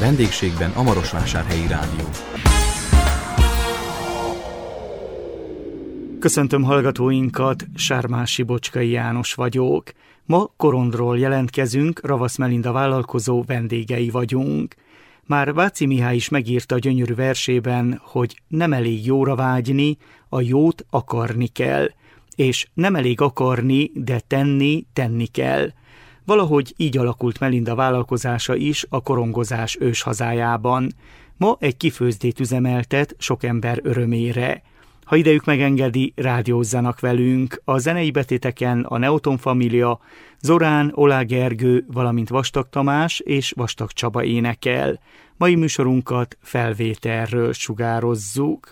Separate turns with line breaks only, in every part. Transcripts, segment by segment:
vendégségben a Marosvásárhelyi Rádió.
Köszöntöm hallgatóinkat, Sármási Bocskai János vagyok. Ma Korondról jelentkezünk, Ravasz Melinda vállalkozó vendégei vagyunk. Már Váci Mihály is megírta a gyönyörű versében, hogy nem elég jóra vágyni, a jót akarni kell. És nem elég akarni, de tenni kell. Valahogy így alakult Melinda vállalkozása is a korongozás őshazájában. Ma egy kifőzdét üzemeltet sok ember örömére. Ha idejük megengedi, rádiózzanak velünk. A zenei betéteken a Neoton Família, Zorán, Olá Gergő, valamint Vastag Tamás és Vastag Csaba énekel. Mai műsorunkat felvételről sugározzuk.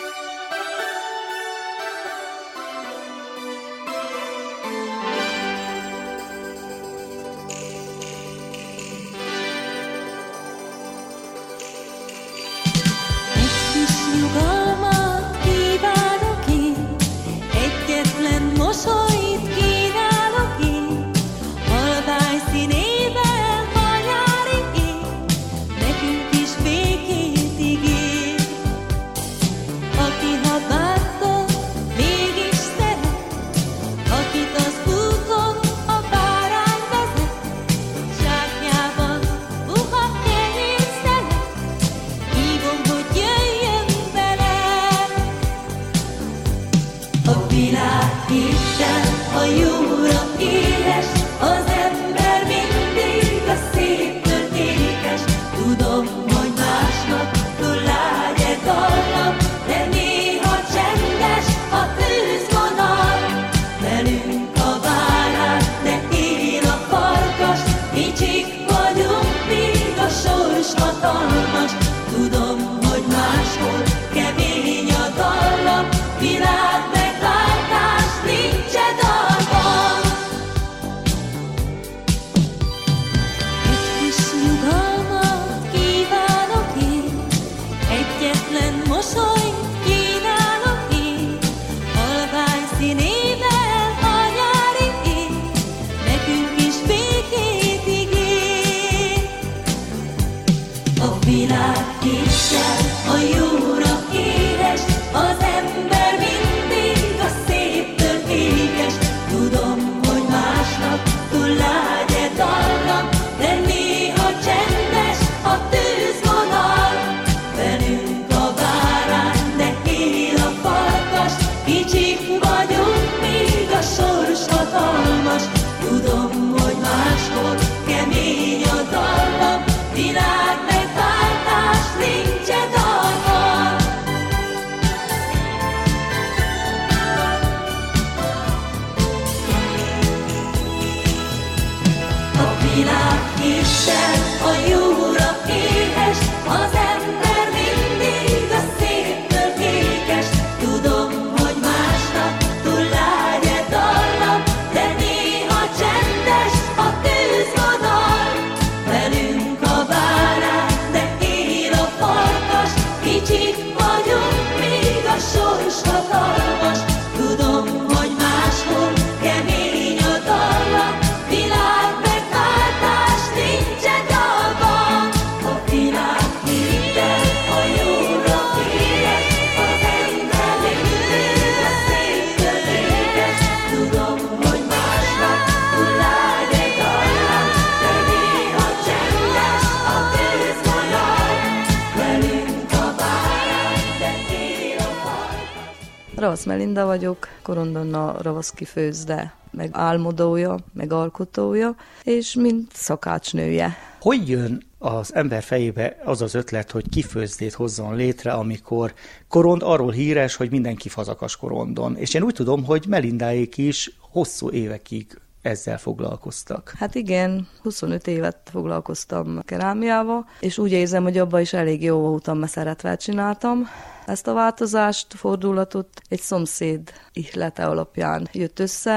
Ravasz Melinda vagyok, Korondon a Ravasz kifőzde, meg álmodója, meg alkotója, és mint szakácsnője.
Hogy jön az ember fejébe az az ötlet, hogy kifőzdét hozzon létre, amikor Korond arról híres, hogy mindenki fazakas Korondon? És én úgy tudom, hogy Melindáék is hosszú évekig ezzel foglalkoztak.
Hát igen, 25 évet foglalkoztam kerámiával, és úgy érzem, hogy abban is elég jó voltam, mert szeretve csináltam. Ezt a változást, fordulatot egy szomszéd ihlete alapján jött össze,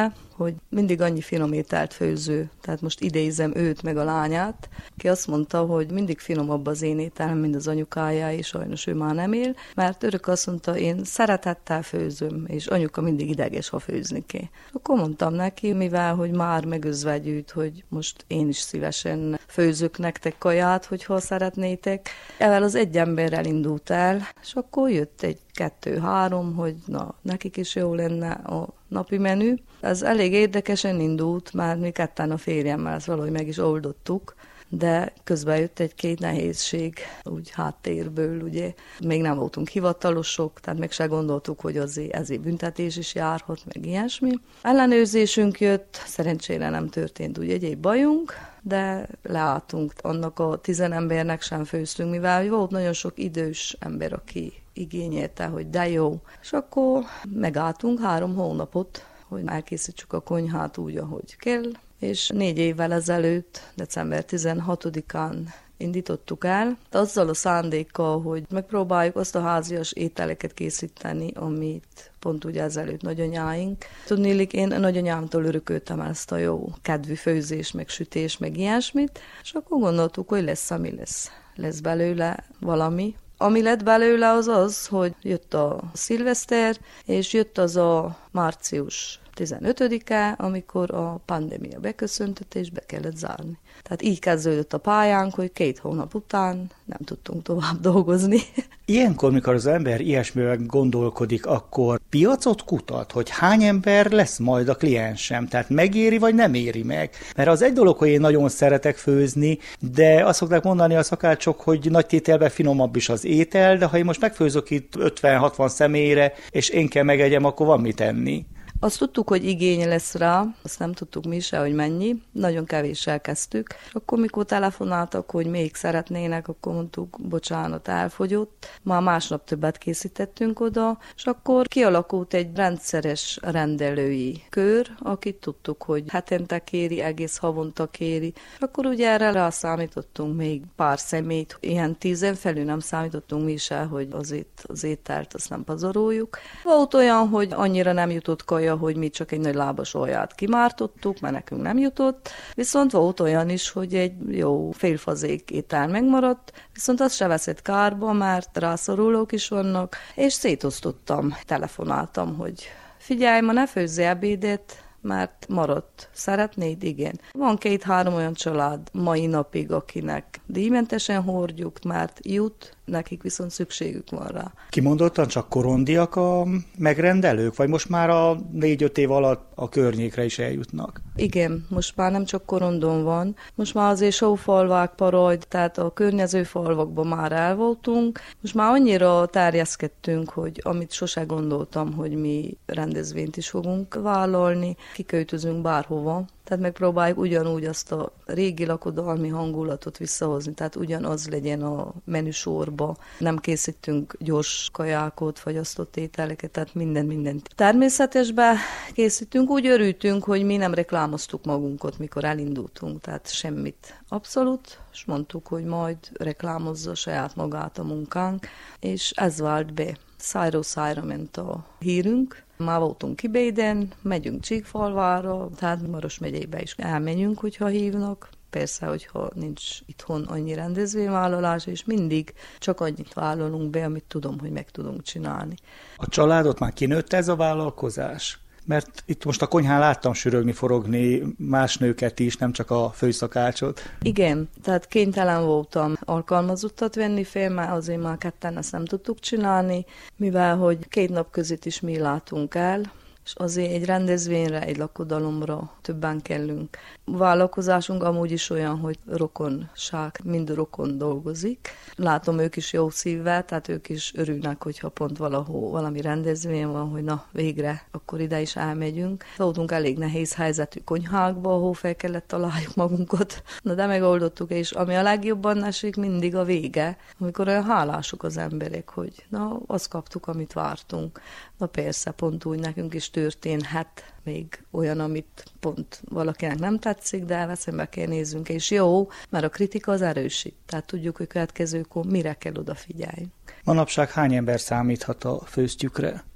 hogy mindig annyi finom ételt főző, tehát most idézem őt meg a lányát, ki azt mondta, hogy mindig finomabb az én ételem, mint az anyukája, és sajnos ő már nem él, mert örök azt mondta, én szeretettel főzöm, és anyuka mindig ideges, ha főzni kell. Akkor mondtam neki, mivel, hogy már megözvegyült, hogy most én is szívesen főzök nektek kaját, hogyha szeretnétek. Evel az egy emberrel indult el, és akkor jött egy 2-3, hogy na, nekik is jó lenne a napi menü. Ez elég érdekesen indult, már mi ketten a férjemmel ezt valahogy meg is oldottuk, de közben jött egy-két nehézség, úgy háttérből, ugye. Még nem voltunk hivatalosok, tehát meg se gondoltuk, hogy ezért büntetés is járhat, meg ilyesmi. Ellenőrzésünk jött, szerencsére nem történt úgy egyéb bajunk, de leálltunk, annak a 10 embernek sem főztünk, mivel volt nagyon sok idős ember, aki igényelte, hogy de jó. És akkor megálltunk 3 hónapot, hogy elkészítsük a konyhát úgy, ahogy kell, és 4 évvel ezelőtt, december 16-án indítottuk el, azzal a szándékkal, hogy megpróbáljuk azt a házias ételeket készíteni, amit pont ugye ezelőtt nagyanyáink. Tudniillik, én nagyanyámtól örököltem ezt a jó kedvű főzés, meg sütés, meg ilyesmit, és akkor gondoltuk, hogy lesz, ami lesz. Lesz belőle valami. Ami lett belőle az az, hogy jött a szilveszter, és jött az a március 15-e, amikor a pandémia beköszöntött, és be kellett zárni. Tehát így kezdődött a pályánk, hogy 2 hónap után nem tudtunk tovább dolgozni.
Ilyenkor, mikor az ember ilyesmivel gondolkodik, akkor piacot kutat, hogy hány ember lesz majd a kliensem, tehát megéri vagy nem éri meg. Mert az egy dolog, hogy én nagyon szeretek főzni, de azt szokták mondani a szakácsok, hogy nagy tételben finomabb is az étel, de ha én most megfőzök itt 50-60 személyre, és én kell megegyem, akkor van mit enni.
Azt tudtuk, hogy igény lesz rá, azt nem tudtuk mi se, hogy mennyi. Nagyon kevéssel kezdtük. Akkor, mikor telefonáltak, hogy még szeretnének, akkor mondtuk, bocsánat, elfogyott. Már másnap többet készítettünk oda, és akkor kialakult egy rendszeres rendelői kör, akit tudtuk, hogy hetente kéri, egész havonta kéri. És akkor ugye erre rászámítottunk még pár személyt, ilyen 10 felül nem számítottunk mi se, hogy azért az ételt azt nem pazaroljuk. Volt olyan, hogy annyira nem jutott kaja, hogy mi csak egy nagy lábas olját kimártottuk, mert nekünk nem jutott, viszont volt olyan is, hogy egy jó félfazék étel megmaradt, viszont azt se veszett kárba, mert rászorulók is vannak, és szétosztottam, telefonáltam, hogy figyelj, ma ne főzzél ebédet, mert maradt. Szeretnéd? Igen. Van 2-3 olyan család mai napig, akinek díjmentesen hordjuk, mert jut, nekik viszont szükségük van rá.
Kimondottan csak korondiak a megrendelők, vagy most már a 4-5 év alatt a környékre is eljutnak?
Igen, most már nem csak Korondon van, most már azért Sófalvák, Parajd, tehát a környező falvakban már el voltunk. Most már annyira terjeszkedtünk, hogy amit sose gondoltam, hogy mi rendezvényt is fogunk vállalni, kiköltözünk bárhova. Tehát megpróbáljuk ugyanúgy azt a régi lakodalmi hangulatot visszahozni, tehát ugyanaz legyen a menüsorba. Nem készítünk gyors kajákot, fagyasztott ételeket, tehát mindent természetesbe készítünk. Úgy örültünk, hogy mi nem reklámoztuk magunkat, mikor elindultunk, tehát semmit abszolút, és mondtuk, hogy majd reklámozza saját magát a munkánk, és ez vált be. Szájról szájra ment a hírünk. Már voltunk Kibéden, megyünk Csíkfalvára, tehát Maros megyébe is elmenjünk, hogyha hívnak. Persze, hogyha nincs itthon annyi rendezvényvállalás, és mindig csak annyit vállalunk be, amit tudom, hogy meg tudunk csinálni.
A családot már kinőtte ez a vállalkozás? Mert itt most a konyhán láttam sürögni, forogni más nőket is, nem csak a főszakácsot.
Igen, tehát kénytelen voltam alkalmazottat venni fel, mert azért már ketten ezt nem tudtuk csinálni, mivel hogy 2 nap között is mi látunk el, és azért egy rendezvényre, egy lakodalomra többen kellünk. A vállalkozásunk amúgy is olyan, hogy rokonság, mind rokon dolgozik. Látom, ők is jó szívvel, tehát ők is örülnek, hogyha pont valahol valami rendezvény van, hogy na végre, akkor ide is elmegyünk. Voltunk elég nehéz helyzetű konyhákba, ahol fel kellett találjuk magunkat. Na de megoldottuk, és ami a legjobban esik, mindig a vége, amikor olyan hálások az emberek, hogy na, azt kaptuk, amit vártunk. Na persze, pont úgy nekünk is történhet még olyan, amit pont valakinek nem tetszik, de elveszembe kell nézzünk, és jó, mert a kritika az erősít. Tehát tudjuk, hogy következőkor mire kell odafigyelni.
Manapság hány ember számíthat a főztjükre?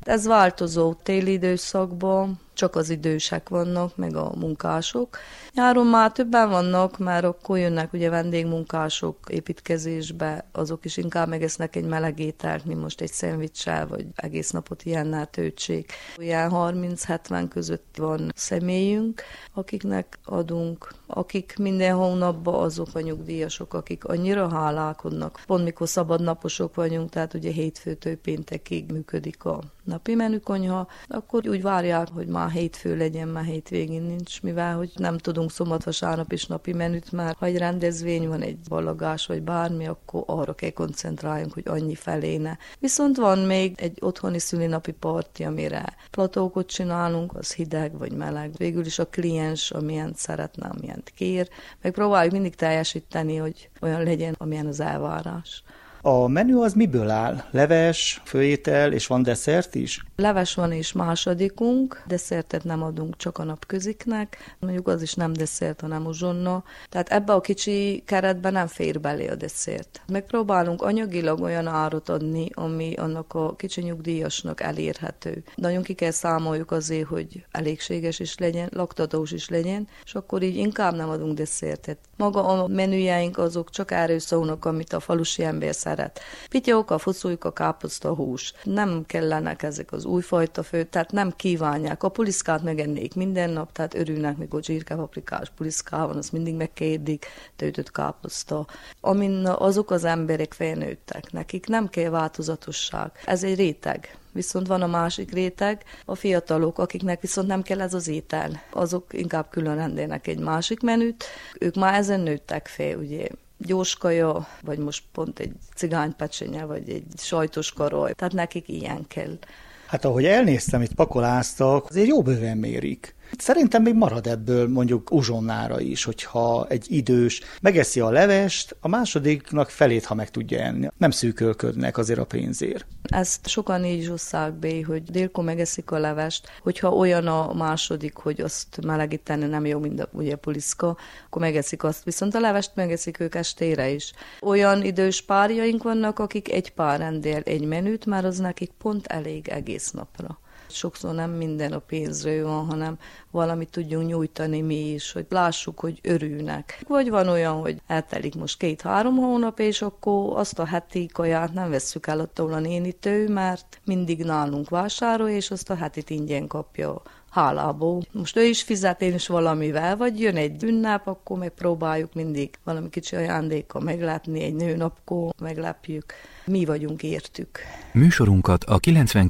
Ez változó téli időszakban, csak az idősek vannak, meg a munkások. Nyáron már többen vannak, mert akkor jönnek ugye vendégmunkások építkezésbe, azok is inkább megesznek egy meleg ételt, mint most egy szendvicssel, vagy egész napot ilyennel töltsék. Olyan 30-70 között van személyünk, akiknek adunk, akik minden hónapban azok a nyugdíjasok, akik annyira hálálkodnak. Pont mikor szabadnaposok vagyunk, tehát ugye hétfőtől péntekig működik a napi menükonyha, akkor úgy várják, hogy már hétfő legyen, már hétvégén nincs, mivel hogy nem tudunk szombat-vasárnap is napi menüt, mert ha egy rendezvény van, egy ballagás vagy bármi, akkor arra kell koncentráljunk, hogy annyi feléne. Viszont van még egy otthoni szülinapi parti, amire platókot csinálunk, az hideg vagy meleg. Végül is a kliens, amilyen szeretne, amilyen kér, meg próbáljuk mindig teljesíteni, hogy olyan legyen, amilyen az elvárás.
A menü az miből áll? Leves, főétel és van desszert is?
Leves van és másodikunk, desszertet nem adunk csak a napköziknek, mondjuk az is nem desszert, hanem uzsonna. Tehát ebbe a kicsi keretben nem fér belé a desszert. Megpróbálunk anyagilag olyan árat adni, ami annak a kicsi nyugdíjasnak elérhető. Nagyon ki kell számoljuk azért, hogy elégséges is legyen, laktatós is legyen, és akkor így inkább nem adunk desszertet. Maga a menüjeink azok csak erről szólnak, amit a falusi ember szeret. Pityóka, foszuljuka, káposzta, hús. Nem kellenek ezek az újfajta fő, tehát nem kívánják. A puliszkát megennék minden nap, tehát örülnek, mikor zsírkepaprikás puliszká van, azt mindig megkérdik, töltött káposzta. Amin azok az emberek felnőttek, nekik nem kell változatosság. Ez egy réteg. Viszont van a másik réteg, a fiatalok, akiknek viszont nem kell ez az étel. Azok inkább külön rendelnek egy másik menüt. Ők már ezen nőttek fel, ugye. Gyorskaja, vagy most pont egy cigánypecsenye, vagy egy sajtos karoly. Tehát nekik ilyen kell.
Hát ahogy elnéztem, itt pakoláztak, azért jó bőven mérik. Szerintem még marad ebből mondjuk uzsonnára is, hogyha egy idős megeszi a levest, a másodiknak felét, ha meg tudja enni. Nem szűkölködnek azért a pénzért.
Ezt sokan így is osszák be, hogy délkor megeszik a levest, hogyha olyan a második, hogy azt melegíteni nem jó, mint a ugye puliszka, akkor megeszik azt, viszont a levest megeszik ők estére is. Olyan idős párjaink vannak, akik egy pár rendel egy menüt, már az nekik pont elég egész napra. Sokszor nem minden a pénzről van, hanem valamit tudjunk nyújtani mi is, hogy lássuk, hogy örülnek. Vagy van olyan, hogy eltelik most 2-3 hónap, és akkor azt a heti kaját nem vesszük el attól a nénitől, mert mindig nálunk vásárol, és azt a hetit ingyen kapja hálából. Most ő is fizet, én is valamivel, vagy jön egy ünnep, akkor megpróbáljuk mindig valami kicsi ajándékkal meglepni, egy nőnapkor meglepjük. Mi vagyunk értük.
Műsorunkat a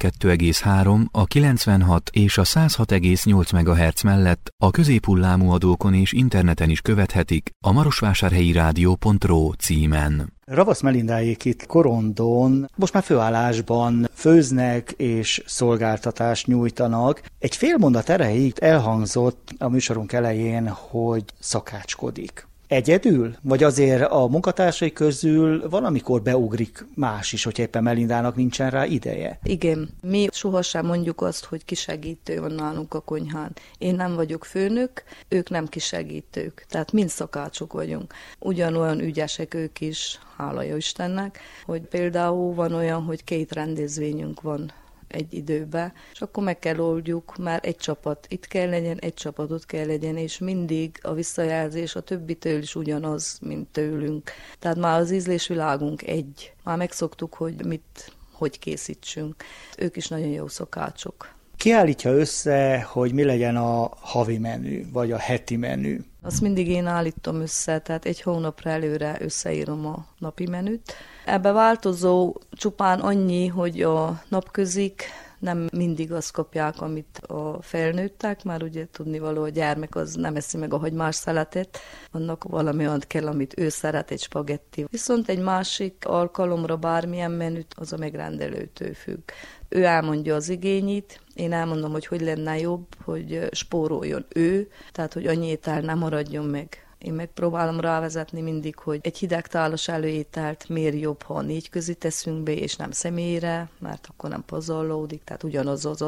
92,3, a 96 és a 106,8 MHz mellett a középhullámú adókon és interneten is követhetik a marosvásárhelyirádió.ro címen.
Ravasz Melindáék itt Korondon most már főállásban főznek és szolgáltatást nyújtanak. Egy fél mondat erejéig elhangzott a műsorunk elején, hogy szakácskodik. Egyedül? Vagy azért a munkatársai közül valamikor beugrik más is, hogy éppen Melindának nincsen rá ideje?
Igen. Mi sohasem mondjuk azt, hogy kisegítő van nálunk a konyhán. Én nem vagyok főnök, ők nem kisegítők. Tehát mind szakácsok vagyunk. Ugyanolyan ügyesek ők is, hála jó Istennek, hogy például van olyan, hogy 2 rendezvényünk van egy időben, és akkor meg kell oldjuk, már egy csapat itt kell legyen, egy csapat ott kell legyen, és mindig a visszajelzés a többitől is ugyanaz, mint tőlünk. Tehát már az ízlésvilágunk egy. Már megszoktuk, hogy hogy készítsünk. Ők is nagyon jó szakácsok.
Ki állítja össze, hogy mi legyen a havi menü, vagy a heti menü?
Azt mindig én állítom össze, tehát egy hónapra előre összeírom a napi menüt. Ebbe változó csupán annyi, hogy a napközik nem mindig azt kapják, amit a felnőttek, már ugye tudnivaló, a gyermek az nem eszi meg a hagymás szeletet, annak valami olyan kell, amit ő szeret, egy spagetti. Viszont egy másik alkalomra bármilyen menüt, az a megrendelőtől függ. Ő elmondja az igényét, én elmondom, hogy lenne jobb, hogy spóroljon ő, tehát hogy annyi étel nem maradjon meg. Én megpróbálom rávezetni mindig, hogy egy hidegtálas előételt miért jobb, ha 4 közé teszünk be, és nem személyre, mert akkor nem pazarlódik, tehát ugyanaz az adag.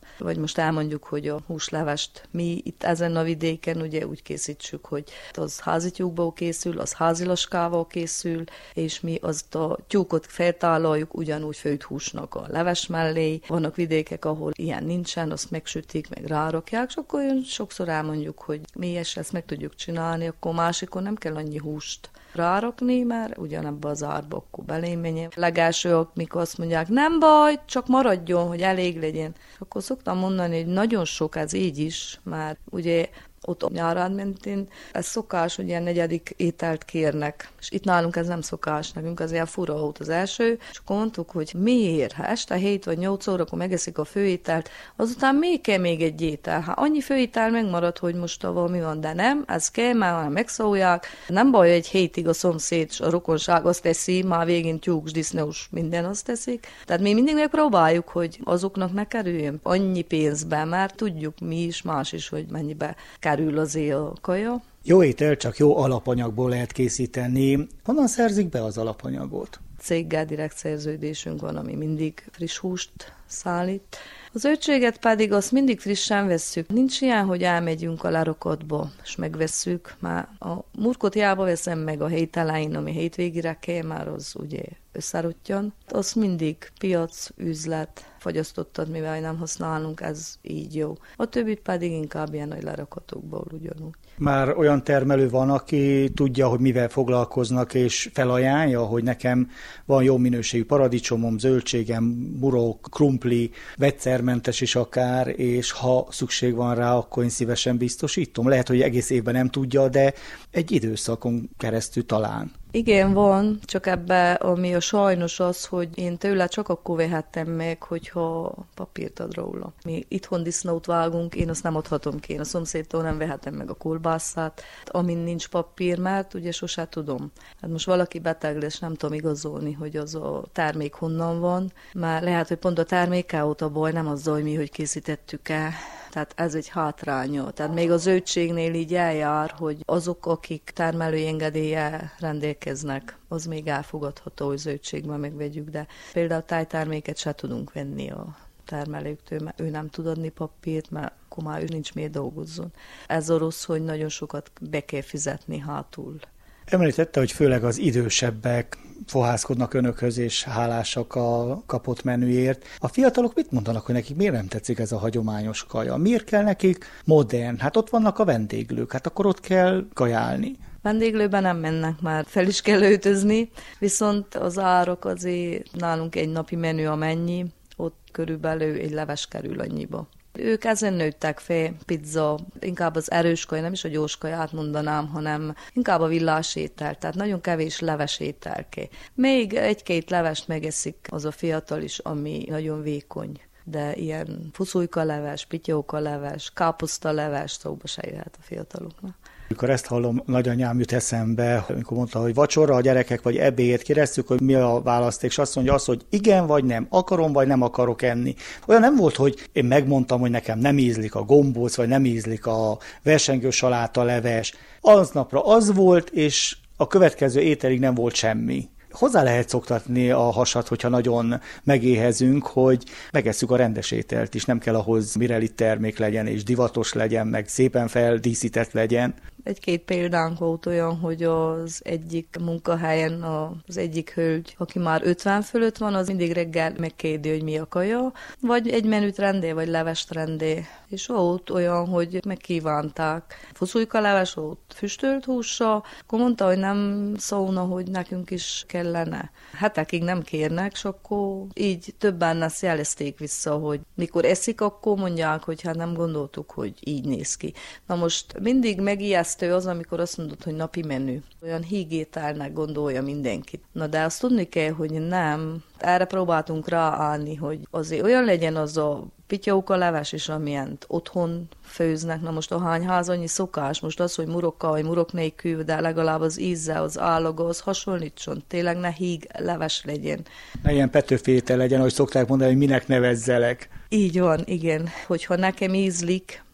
Vagy most elmondjuk, hogy a húslevest mi itt ezen a vidéken ugye úgy készítsük, hogy az házi tyúkból készül, az házilaskával készül, és mi azt a tyúkot feltálaljuk ugyanúgy főtt húsnak a leves mellé. Vannak vidékek, ahol ilyen nincsen, azt megsütik, meg rárakják, és akkor sokszor elmondjuk, hogy mi ezt meg tudjuk csinálni, akkor másikon nem kell annyi húst rárakni, mert ugyanebbe az árba akkor belémenjen. Legelsők, mikor azt mondják, nem baj, csak maradjon, hogy elég legyen. Akkor szoktam mondani, hogy nagyon sok ez így is, mert ugye ott a nyárán mentén, ez szokás, hogy ilyen negyedik ételt kérnek. És itt nálunk ez nem szokás, nekünk az ilyen fura volt az első. És akkor mondtuk, hogy miért? Ha este 7 vagy 8 órakor megeszik a főételt, azután még kell még egy étel. Ha annyi főétel megmarad, hogy most valami van, de nem, ez kell, már megszólják. Nem baj, egy hétig a szomszéd, a rokonság azt teszi, már végén tyúk, disznós, minden azt teszik. Tehát mi mindig megpróbáljuk, hogy azoknak ne kerüljön annyi pénzbe, mert tudjuk mi is, más is, hogy mennyibe kerül azért a kaja.
Jó étel csak jó alapanyagból lehet készíteni. Honnan szerzik be az alapanyagot?
Céggel direkt szerződésünk van, ami mindig friss húst szállít. A zöldséget pedig azt mindig frissen vesszük. Nincs ilyen, hogy elmegyünk a lerakatba, és megvesszük. Már a murkot hiába veszem meg a hét elején, ami hétvégére kell, már az ugye összerottyan. Az mindig piac, üzlet, fagyasztottat, mivel nem használunk, ez így jó. A többit pedig inkább ilyen nagy lerakatokból ugyanúgy.
Már olyan termelő van, aki tudja, hogy mivel foglalkoznak, és felajánlja, hogy nekem van jó minőségű paradicsomom, zöldségem, burok, krumpli, vegyszermentes is akár, és ha szükség van rá, akkor én szívesen biztosítom. Lehet, hogy egész évben nem tudja, de egy időszakon keresztül talán.
Igen, van, csak ebbe, ami a sajnos az, hogy én tőle csak akkor vehettem meg, hogyha papírt ad róla. Mi itthon disznót vágunk, én azt nem adhatom ki, én a szomszédtól nem vehetem meg a kolbászát, amin nincs papír, mert ugye sosem tudom. Hát most valaki beteg lesz, nem tudom igazolni, hogy az a termék honnan van, már lehet, hogy pont a termékkel ott a baj, nem azzal, hogy mi hogy készítettük el. Tehát ez egy hátránya. Tehát még a zöldségnél így eljár, hogy azok, akik termelői engedéllyel rendelkeznek, az még elfogadható, hogy zöldségben megvegyük, de például a tájterméket se tudunk venni a termelőktől, mert ő nem tud adni papírt, mert akkor már ő nincs miért dolgozzon. Ez a rossz, hogy nagyon sokat be kell fizetni hátul.
Említette, hogy főleg az idősebbek fohászkodnak önökhöz, és hálásak a kapott menüért. A fiatalok mit mondanak, hogy nekik miért nem tetszik ez a hagyományos kaja? Miért kell nekik modern? Hát ott vannak a vendéglők, hát akkor ott kell kajálni.
Vendéglőben nem mennek már, fel is kell öltözni, viszont az árak azért nálunk egy napi menü amennyi, ott körülbelül egy leves kerül annyiba. Ők ezen nőttek fel, pizza, inkább az erős kaja, nem is a gyors kaját mondanám, hanem inkább a villás étel, tehát nagyon kevés leves ételké. Még egy-két levest megeszik az a fiatal is, ami nagyon vékony, de ilyen fuszújka leves, pityóka leves, káposzta leves szóba se jöhet a fiataloknak.
Amikor ezt hallom, nagyanyám jut eszembe, amikor mondta, hogy vacsorra a gyerekek, vagy ebédért kérdeztük, hogy mi a választék, és azt mondja azt, hogy igen vagy nem, akarom vagy nem akarok enni. Olyan nem volt, hogy én megmondtam, hogy nekem nem ízlik a gombóc, vagy nem ízlik a versengő saláta leves. Aznapra az volt, és a következő ételig nem volt semmi. Hozzá lehet szoktatni a hasat, hogyha nagyon megéhezünk, hogy megesszük a rendes ételt is. Nem kell ahhoz Mirelli termék legyen, és divatos legyen, meg szépen feldíszített legyen.
Egy-két példánk volt olyan, hogy az egyik munkahelyen az egyik hölgy, aki már 50 fölött van, az mindig reggel megkérdezi, hogy mi a kaja, vagy egy menüt rendel, vagy levest rendel. És volt olyan, hogy megkívánták. Fuszújka leves volt füstölt hússal, akkor mondta, hogy nem szólna, hogy nekünk is kellene. Hetekig nem kérnek, és akkor így többen ezt jelezték vissza, hogy mikor eszik, akkor mondják, hogy hát nem gondoltuk, hogy így néz ki. Na most mindig megijesztő az, amikor azt mondod, hogy napi menü. Olyan hígételnek gondolja mindenkit. Na de azt tudni kell, hogy nem. Erre próbáltunk ráállni, hogy azért olyan legyen az a pityóka leves is, amilyen otthon főznek. Na most ahány ház annyi szokás, most az, hogy murokkal vagy murok nélkül, de legalább az íze, az állaga, az hasonlítson. Tényleg ne híg leves legyen.
Ne ilyen Petőfi-étel legyen, ahogy szokták mondani, hogy minek nevezzelek.
Így van, igen. Hogyha nekem ízlik,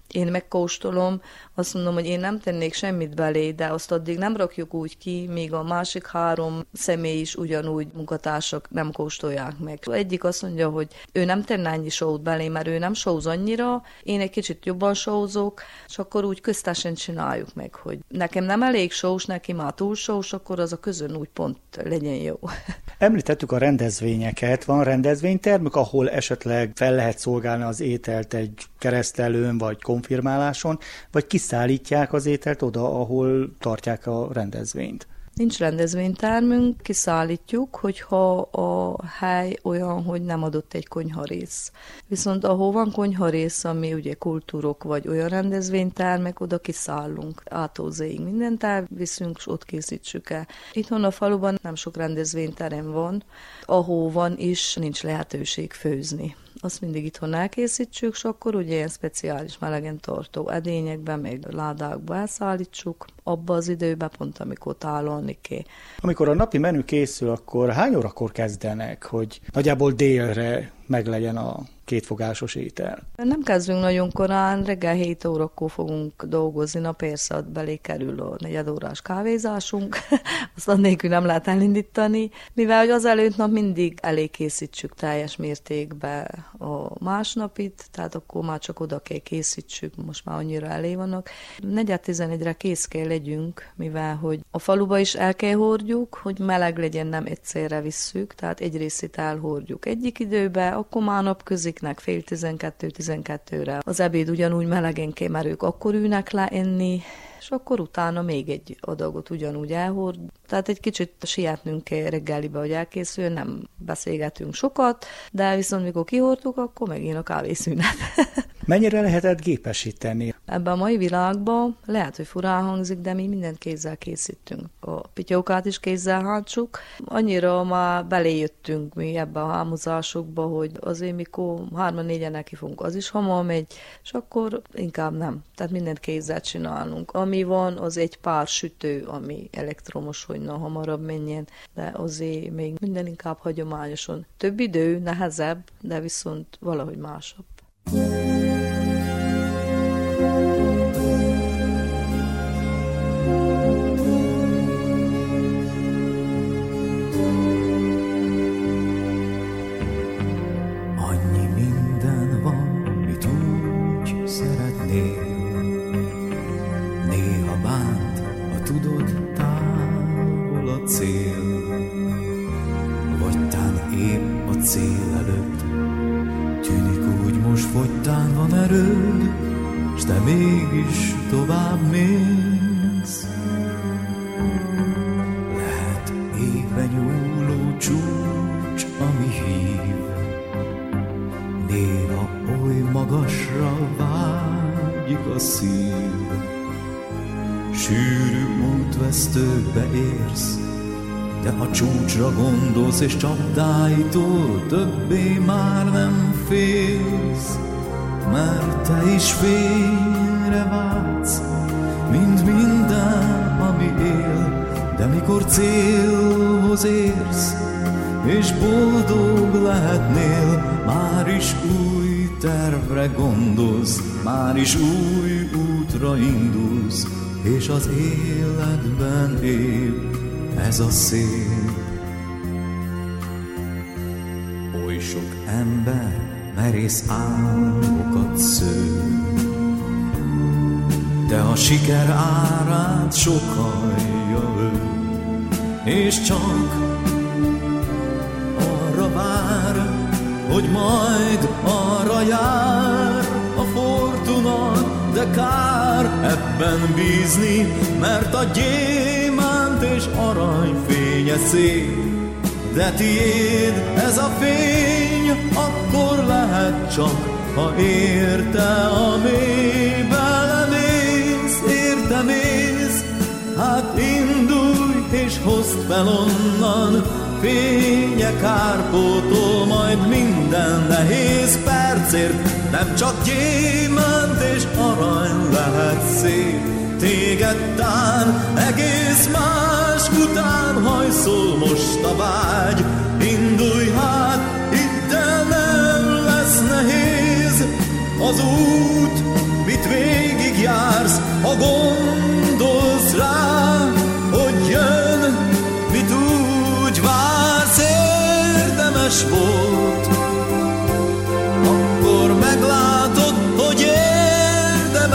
én megkóstolom, azt mondom, hogy én nem tennék semmit belé, de azt addig nem rakjuk úgy ki, míg a másik 3 személy is ugyanúgy munkatársak nem kóstolják meg. Egyik azt mondja, hogy ő nem tenne annyi sót belé, mert ő nem sóz annyira, én egy kicsit jobban sózok, és akkor úgy köztesen csináljuk meg, hogy nekem nem elég sós, neki már túl sós, akkor az a közön úgy pont legyen jó.
Említettük a rendezvényeket, van rendezvénytermük, ahol esetleg fel lehet szolgálni az ételt egy keresztelőn vagy konfirmáláson, vagy kiszállítják az ételt oda, ahol tartják a rendezvényt?
Nincs rendezvénytermünk, kiszállítjuk, hogyha a hely olyan, hogy nem adott egy konyharész. Viszont ahol van konyharész, ami ugye kultúrok vagy olyan rendezvénytermek, oda kiszállunk. Átózéig mindent elviszünk, és ott készítsük el. Itthon a faluban nem sok rendezvényterem van, ahol van is, nincs lehetőség főzni. Azt mindig itthon elkészítsük, és akkor ugye ilyen speciális melegen tartó edényekben, meg ládákba elszállítsuk, abba az időben, pont amikor tálolni kell.
Amikor a napi menü készül, akkor hány órakor kezdenek, hogy nagyjából délre meglegyen a kétfogásos étel?
Nem kezdünk nagyon korán, reggel 7 órakor fogunk dolgozni, na persze belé kerül a 4 órás kávézásunk, azt annélkül nem lehet elindítani, mivel hogy az előtt nap mindig elég készítsük teljes mértékben a másnapit, tehát akkor már csak oda kell készítsük, most már annyira elé vannak. 4:11-re kész kell legyünk, mivel hogy a faluba is el kell hordjuk, hogy meleg legyen, nem egyszerre visszük, tehát egy részét elhordjuk egyik időbe, akkor már napköziknek 11:30-12-re. Az ebéd ugyanúgy melegen kell, mert ők akkor ülnek le enni, és akkor utána még egy adagot ugyanúgy elhord. Tehát egy kicsit sietnünk kell reggelibe, hogy elkészüljön, nem beszélgetünk sokat, de viszont mikor kihordtuk, akkor megint a kávészünet.
Mennyire lehetett gépesíteni?
Ebben a mai világban lehet, hogy furán hangzik, de mi mindent kézzel készítünk. A pityókát is kézzel hántsuk. Annyira már beléjöttünk mi ebbe a hámozásokba, hogy azért mikor 3-4-en neki fogunk, az is hamar megy, és akkor inkább nem. Tehát mindent kézzel csinálunk. Ami van, az egy pár sütő, ami elektromos, hogy hamarabb menjen, de azért még minden inkább hagyományosan. Több idő, nehezebb, de viszont valahogy másabb.
Annyi minden van, mit úgy szeretnél. Néha bánt, ha tudod, távol a cél, vagy tán épp a cél előtt. Tűnik úgy, most fogytán van erőd, s te mégis tovább mész. Lehet égbe nyúló csúcs, ami hív, néha oly magasra vágyik a szív. Sűrű útvesztőkbe érsz, de a csúcsra gondolsz, és csapdáitól többé már nem félsz, mert te is fényre vágysz, mint minden, ami él. De mikor célhoz érsz, és boldog lehetnél, már is új tervre gondolsz, már is új útra indulsz, és az életben épp ez a szép. Oly sok ember merész álmokat sző, de a siker árát sokalja ő, és csak arra vár, hogy majd arra jár a fortuna, de kár ebben bízni, mert a gyémánt és arany fénye szép. De tiéd ez a fény, akkor lehet csak, ha érte a mélybe lemész, érte mész. Hát indulj és hozd fel onnan, fénye kárpótol majd minden nehéz percért. Nem csak gyémánt és arany lehet szép, téged tán egész más után hajszol most a vágy. Indulj hát, hidd el, nem lesz nehéz az út, mit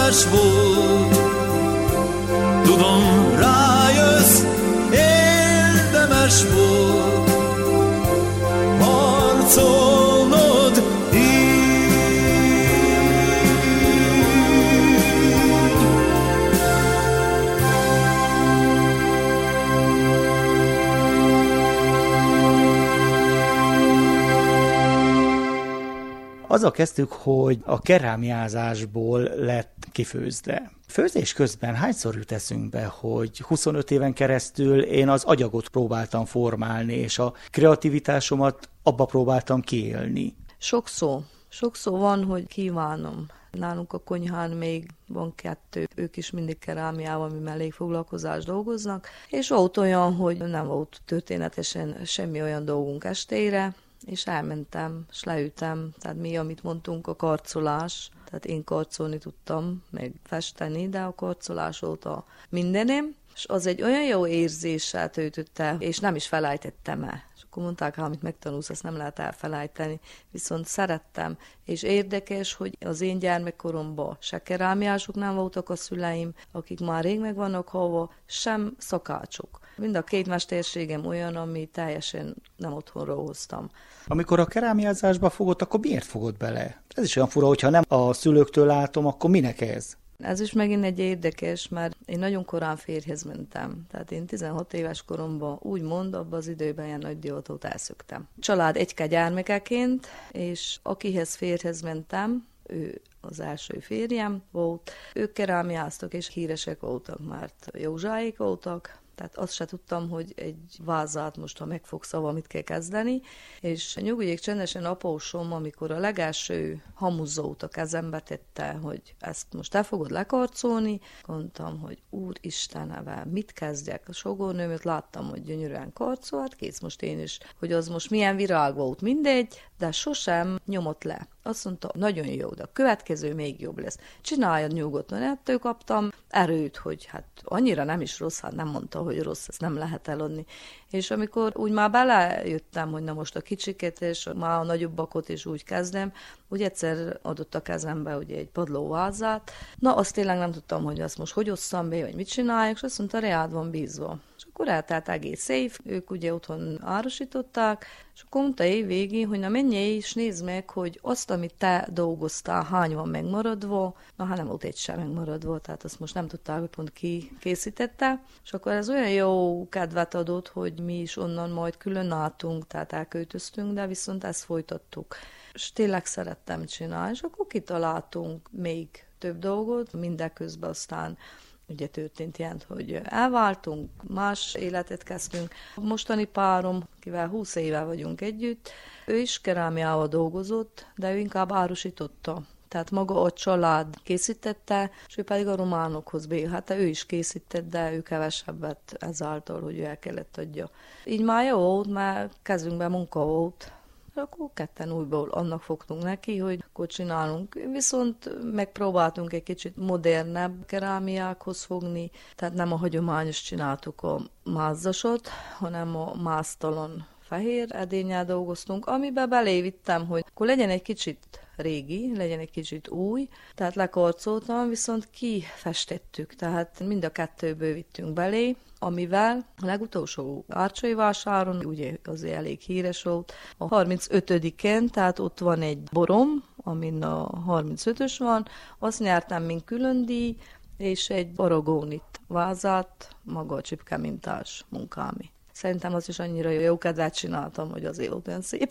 érdemes volt. Tudom, rájössz, érdemes volt harcolnod így.
Azzal kezdtük, hogy a kerámiázásból lett kifőzde. Főzés közben hányszor jut eszünkbe, hogy 25 éven keresztül én az agyagot próbáltam formálni, és a kreativitásomat abba próbáltam kiélni?
Sokszor van, hogy kívánom. Nálunk a konyhán még van 2, ők is mindig kerámiával, mi mellékfoglalkozást dolgoznak, és volt olyan, hogy nem volt történetesen semmi olyan dolgunk estére, és elmentem, és leütem, tehát mi, amit mondtunk, a karcolás, tehát én karcolni tudtam, meg festeni, de a karcolás volt a mindenem, és az egy olyan jó érzéssel töltötte, és nem is felejtettem el. És akkor mondták, ha amit megtanulsz, azt nem lehet elfelejteni, viszont szerettem, és érdekes, hogy az én gyermekkoromban se kerámiások nem voltak a szüleim, akik már rég meg vannak halva, sem szakácsok. Mind a 2 mesterségem olyan, ami teljesen nem otthonról hoztam.
Amikor a kerámiázásba fogod, akkor miért fogod bele? Ez is olyan fura, hogyha nem a szülőktől látom, akkor minek ez?
Ez is megint egy érdekes, mert én nagyon korán férjhez mentem. Tehát én 16 éves koromban úgymond abban az időben ilyen nagy diótót elszöktem. Család egyke gyermekeként, és akihez férjhez mentem, ő az első férjem volt, ők kerámiáztak, és híresek voltak, mert józsáik voltak. Tehát azt se tudtam, hogy egy vázát most, ha megfogsz, mit kell kezdeni, és nyugodjék csendesen apósom, amikor a legelső hamuzót a kezembe tette, hogy ezt most te fogod lekarcolni, mondtam, hogy Úristenevel, mit kezdjek? A sogornőmöt láttam, hogy gyönyörűen karcol, hát kész most én is, hogy az most milyen virág volt, mindegy, de sosem nyomott le. Azt mondta, nagyon jó, de a következő még jobb lesz. Csináljad nyugodtan, ettől kaptam erőt, hogy hát annyira nem is rossz, hát nem mondta, hogy rossz, ezt nem lehet eladni. És amikor úgy már belejöttem, hogy na most a kicsiket, és már a nagyobbakot is úgy kezdem, úgy egyszer adott a kezembe ugye egy padlóvázát. Na, azt tényleg nem tudtam, hogy azt most hogy osszam be, vagy mit csináljak, és azt mondta, reád van bízva. És akkor eltelt egész év, ők ugye otthon árusították, és akkor mondta év végén, hogy na menjél és nézd meg, hogy azt, amit te dolgoztál, hány van megmaradva, na hát nem volt egy sem megmaradva, tehát azt most nem tudták, hogy pont ki készítette, és akkor ez olyan jó kedvet adott, hogy mi is onnan majd külön álltunk, tehát elköltöztünk, de viszont ezt folytattuk. És tényleg szerettem csinálni, és akkor kitaláltunk még több dolgot, mindeközben aztán ugye történt ilyen, hogy elváltunk, más életet kezdtünk. A mostani párom, kivel 20 éve vagyunk együtt, ő is kerámiával dolgozott, de ő inkább árusította. Tehát maga a család készítette, és ő pedig a románokhoz hát ő is készített, de ő kevesebbet ezáltal, hogy ő el kellett adja. Így már jó volt, mert kezünkben munka volt, akkor ketten újból annak fogtunk neki, hogy akkor csinálunk. Viszont megpróbáltunk egy kicsit modernebb kerámiákhoz fogni, tehát nem a hagyományos csináltuk a mázzasot, hanem a máztalan fehér edénnyel dolgoztunk, amiben belévittem, hogy akkor legyen egy kicsit régi, legyen egy kicsit új, tehát lekarcoltam, viszont kifestettük, tehát mind a kettőből vittünk belé, amivel a legutolsó Árcsai vásáron, ugye azért elég híres volt, a 35-en, tehát ott van egy borom, amin a 35-ös van, azt nyertem, mint külön díj, és egy aragónit vázát, maga a csipkemintás munkámi. Szerintem az is annyira jó kedvet csináltam, hogy azért volt olyan szép.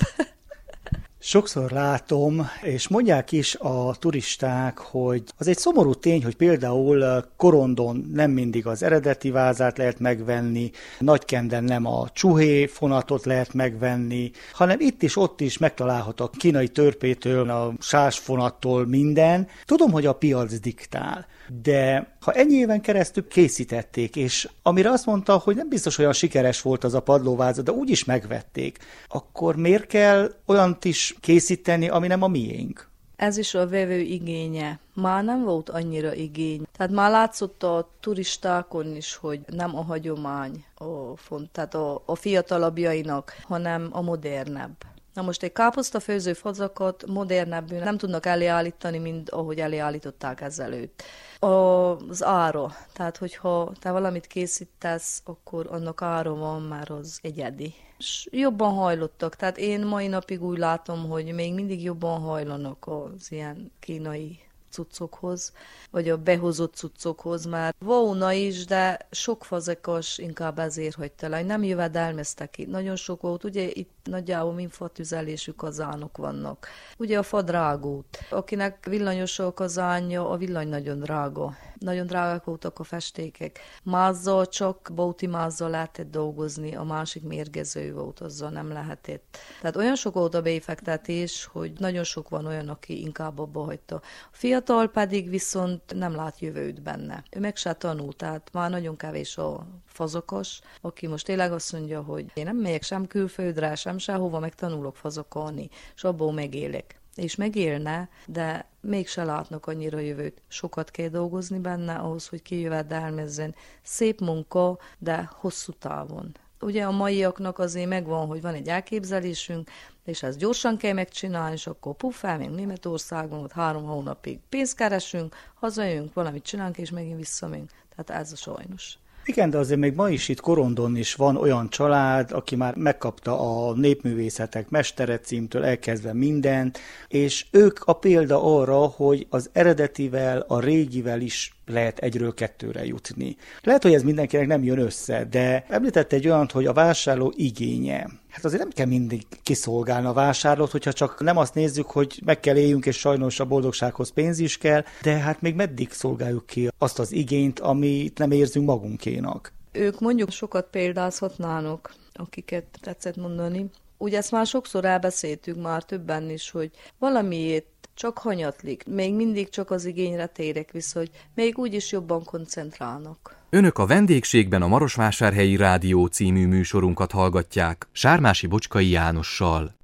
Sokszor látom, és mondják is a turisták, hogy az egy szomorú tény, hogy például Korondon nem mindig az eredeti vázát lehet megvenni, Nagykenden nem a csuhé fonatot lehet megvenni, hanem itt is, ott is megtalálható a kínai törpétől, a sásfonattól minden. Tudom, hogy a piac diktál, de ha ennyi éven keresztül készítették, és amire azt mondta, hogy nem biztos olyan sikeres volt az a padlóváza, de úgyis megvették, akkor miért kell olyant is készíteni, ami nem a miénk?
Ez is a vevő igénye. Már nem volt annyira igény. Tehát már látszott a turistákon is, hogy nem a hagyomány tehát a fiatalabbjainak, hanem a modernebb. Na most egy káposztafőző fazakot modernebbül nem tudnak eléállítani, mint ahogy eléállították ezelőtt. Az ára, tehát hogyha te valamit készítesz, akkor annak ára van, már az egyedi. És jobban hajlottak, tehát én mai napig úgy látom, hogy még mindig jobban hajlanak az ilyen kínai cuccokhoz, vagy a behozott cuccokhoz, már volna is, de sok fazekas inkább ezért hagyta le. Nem jövedelmeztek itt. Nagyon sok volt, ugye itt nagyjából mind fatüzelésű kazánok vannak. Ugye a fa drágút. Akinek villanyos a kazánja, a villany nagyon drága. Nagyon drágák voltak a festékek. Mázzal, csak bóti mázzal lehetett dolgozni, a másik mérgező volt, azzal nem lehetett. Tehát olyan sok volt a befektetés, hogy nagyon sok van olyan, aki inkább abba hagyta. A fiatal pedig viszont nem lát jövőt benne. Ő meg se tanul, tehát már nagyon kevés a fazakos, aki most tényleg azt mondja, hogy én nem megyek sem külföldre, sem sehova, meg tanulok fazakolni, és abból megélek. És megélne, de mégse látnak annyira jövőt. Sokat kell dolgozni benne ahhoz, hogy kijövedelmezzen. Szép munka, de hosszú távon. Ugye a maiaknak azért megvan, hogy van egy elképzelésünk, és ezt gyorsan kell megcsinálni, és akkor puffá, még Németországban, ott 3 hónapig pénzt keresünk, hazajönünk, valamit csinálunk, és megint visszamegyünk. Tehát ez a sajnos.
Igen, de azért még ma is itt Korondon is van olyan család, aki már megkapta a népművészetek mestere címtől elkezdve mindent, és ők a példa arra, hogy az eredetivel, a régivel is lehet 1-ről 2-re jutni. Lehet, hogy ez mindenkinek nem jön össze, de említett egy olyant, hogy a vásárló igénye. Hát azért nem kell mindig kiszolgálni a vásárlót, hogyha csak nem azt nézzük, hogy meg kell éljünk, és sajnos a boldogsághoz pénz is kell, de hát még meddig szolgáljuk ki azt az igényt, amit nem érzünk magunkénak.
Ők mondjuk sokat példázhatnának, akiket tetszett mondani. Ugye ezt már sokszor elbeszéltük már többen is, hogy valamiért csak hanyatlik, még mindig csak az igényre térek vissza, hogy még úgyis jobban koncentrálnak.
Önök a vendégségben a Marosvásárhelyi Rádió című műsorunkat hallgatják Sármási Bocskai Jánossal.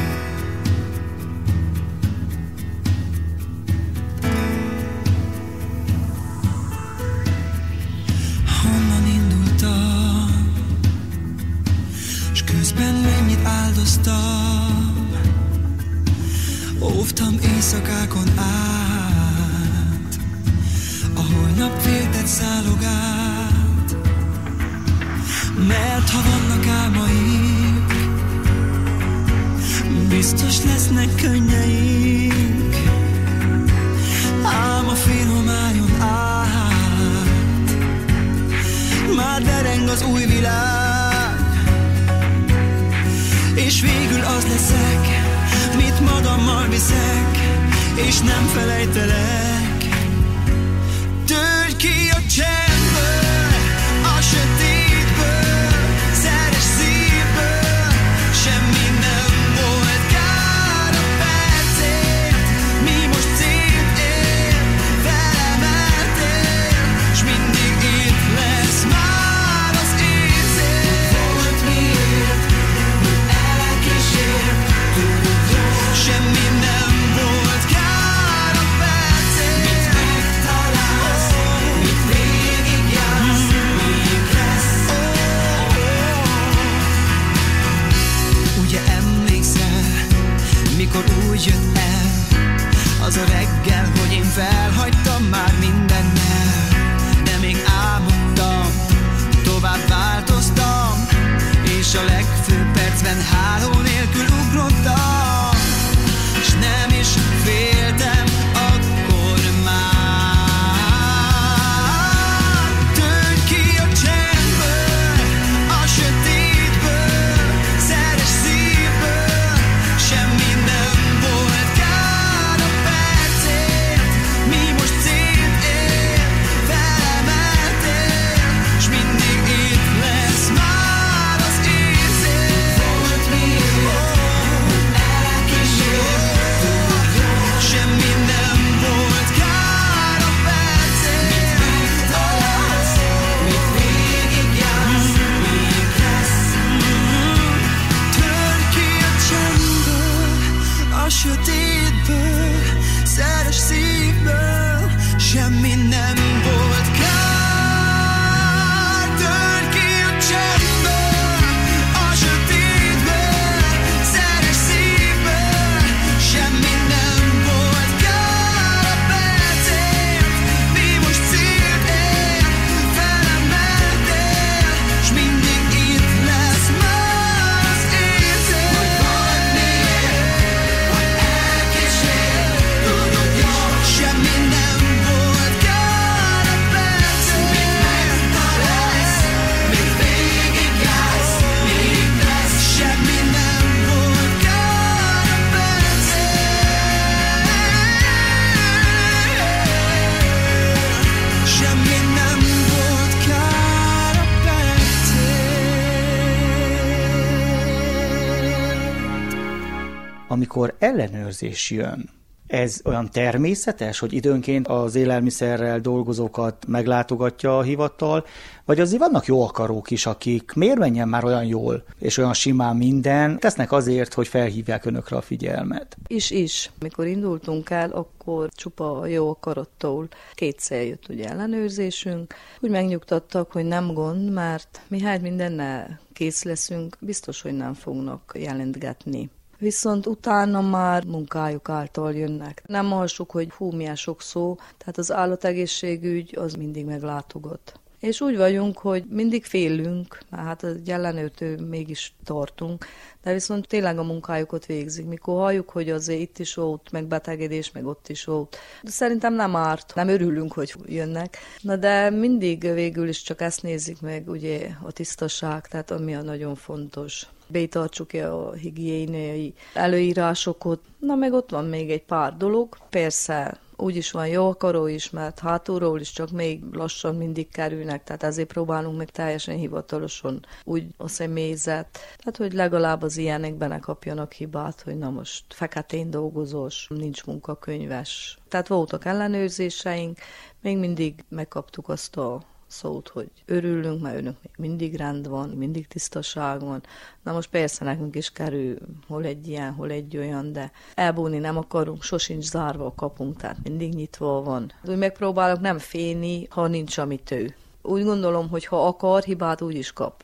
Honnan indultam, s közben mennyit áldoztam, óvtam éjszakákon át, a holnap féltett szálogát, mert ha vannak álmaink, biztos lesznek könnyeink, ám a félhomályon át, már dereng az új világ, és végül az leszek, mit magammal viszek, és nem felejtelek. Törj ki a csendből, a sötétből, szeres szívből, semmi nem volt kár a percét, mi most célt ér, velem eltér, s mindig itt lesz már az érzés. Volt miért, hogy elkísért, semmi nem volt kár a percét, mit megtalálsz, mit végigjársz, még lesz. Ugye emlékszel, mikor úgy jött el az a reggel, hogy én felhagytam már mindennel, de még álmodtam, tovább változtam, és a legfőbb percben háló nélkül ugrottam, s nem is féltem akkor már. Törj ki a csendből, a sötétből, szeres szívből, semmi nem volt kár a percért, mi most célt ér, velem eltér, s mindig itt lesz már az érzés. Volt miért, semmi nem volt kár a percért, mit megtalálsz, mit végigjársz, még lesz. Törj ki a csendből, a sötétből, szeres szívből, semmi nem volt kár. Törj ki a csendből, a sötétből, szeres szívből,
Amikor ellenőrzés jön, ez olyan természetes, hogy időnként az élelmiszerrel dolgozókat meglátogatja a hivatal, vagy azért vannak jó akarók is, akik miért menjen már olyan jól, és olyan simán minden, tesznek azért, hogy felhívják önökre a figyelmet.
Is. Mikor indultunk el, akkor csupa jó akarattól kétszer jött ugye ellenőrzésünk. Úgy megnyugtattak, hogy nem gond, mert mihelyt mindennel kész leszünk, biztos, hogy nem fognak jelentgetni. Viszont utána már munkájuk által jönnek. Nem halljuk, hogy milyen sok szó, tehát az állategészségügy az mindig meglátogat. És úgy vagyunk, hogy mindig félünk, mert hát egy ellenőrtől mégis tartunk, de viszont tényleg a munkájukat végzik. Mikor halljuk, hogy azért itt is volt, meg betegedés, meg ott is volt. De szerintem nem árt, nem örülünk, hogy jönnek. Na de mindig végül is csak ezt nézik meg, ugye a tisztaság, tehát ami a nagyon fontos. Betartsuk a higiéniai előírásokat. Na meg ott van még egy pár dolog. Persze úgyis van jó akaró is, mert hátulról is csak még lassan mindig kerülnek, tehát ezért próbálunk meg teljesen hivatalosan úgy a személyzet. Tehát, hogy legalább az ilyenekben ne kapjanak hibát, hogy na most feketén dolgozós, nincs munkakönyves. Tehát voltak ellenőrzéseink, még mindig megkaptuk azt a szót, hogy örülünk, mert önök még mindig rend van, mindig tisztaság van. Na most persze nekünk is kerül hol egy ilyen, hol egy olyan, de elbújni nem akarunk, sosincs zárva a kapunk, tehát mindig nyitva van. Úgy megpróbálok nem félni, ha nincs amit ő. Úgy gondolom, hogy ha akar, hibát úgy is kap.